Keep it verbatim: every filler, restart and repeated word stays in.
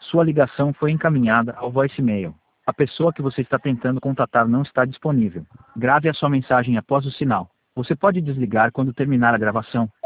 Sua ligação foi encaminhada ao voicemail. A pessoa que você está tentando contatar não está disponível. Grave a sua mensagem após o sinal. Você pode desligar quando terminar a gravação.